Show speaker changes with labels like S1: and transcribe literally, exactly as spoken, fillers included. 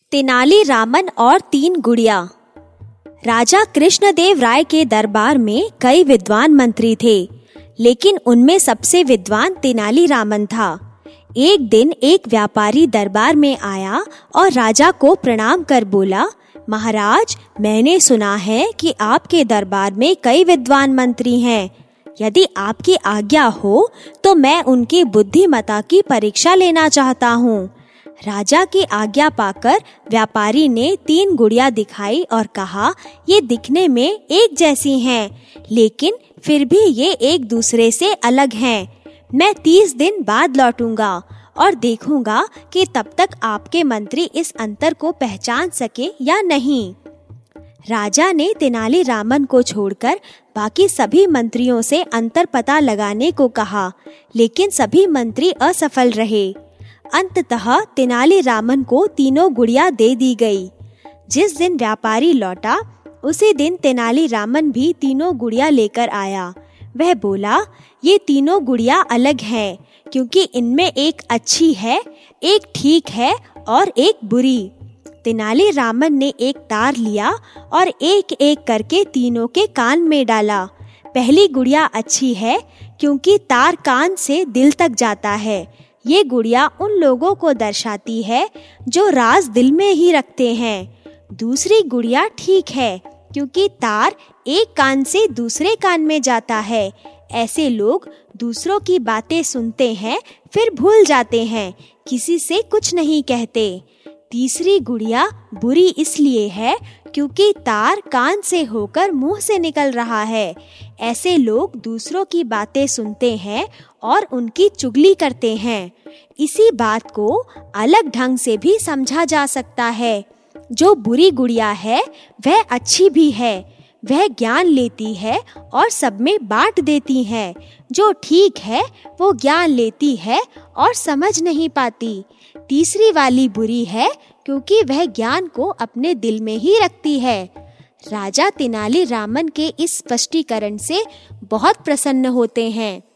S1: तेनालीरामन और तीन गुड़िया। राजा कृष्णदेव राय के दरबार में कई विद्वान मंत्री थे, लेकिन उनमें सबसे विद्वान तेनालीरामन था। एक दिन एक व्यापारी दरबार में आया और राजा को प्रणाम कर बोला, महाराज, मैंने सुना है कि आपके दरबार में कई विद्वान मंत्री हैं। यदि आपकी आज्ञा हो तो मैं उनकी बुद्धिमता की परीक्षा लेना चाहता हूँ। राजा की आज्ञा पाकर व्यापारी ने तीन गुड़िया दिखाई और कहा, ये दिखने में एक जैसी हैं, लेकिन फिर भी ये एक दूसरे से अलग हैं। मैं तीस दिन बाद लौटूंगा और देखूंगा कि तब तक आपके मंत्री इस अंतर को पहचान सके या नहीं। राजा ने तेनालीरामन को छोड़कर बाकी सभी मंत्रियों से अंतर पता लगाने को कहा, लेकिन सभी मंत्री असफल रहे। अंततः तेनालीरामन को तीनों गुड़िया दे दी गई। जिस दिन व्यापारी लौटा उसी दिन तेनालीरामन भी तीनों गुड़िया लेकर आया। वह बोला, ये तीनों गुड़िया अलग हैं, क्योंकि इनमें एक अच्छी है, एक ठीक है और एक बुरी। तेनालीरामन ने एक तार लिया और एक एक करके तीनों के कान में डाला। पहली गुड़िया अच्छी है, क्योंकि तार कान से दिल तक जाता है। ये गुड़िया उन लोगों को दर्शाती है जो राज दिल में ही रखते हैं। दूसरी गुड़िया ठीक है, क्योंकि तार एक कान से दूसरे कान में जाता है। ऐसे लोग दूसरों की बातें सुनते हैं, फिर भूल जाते हैं, किसी से कुछ नहीं कहते। तीसरी गुड़िया बुरी इसलिए है क्योंकि तार कान से होकर मुंह से निकल रहा है। ऐसे लोग दूसरों की बातें सुनते हैं और उनकी चुगली करते हैं। इसी बात को अलग ढंग से भी समझा जा सकता है। जो बुरी गुड़िया है वह अच्छी भी है, वह ज्ञान लेती है और सब में बांट देती है। जो ठीक है वो ज्ञान लेती है और समझ नहीं पाती। तीसरी वाली बुरी है क्योंकि वह ज्ञान को अपने दिल में ही रखती है। राजा तेनालीरामन के इस स्पष्टीकरण से बहुत प्रसन्न होते हैं।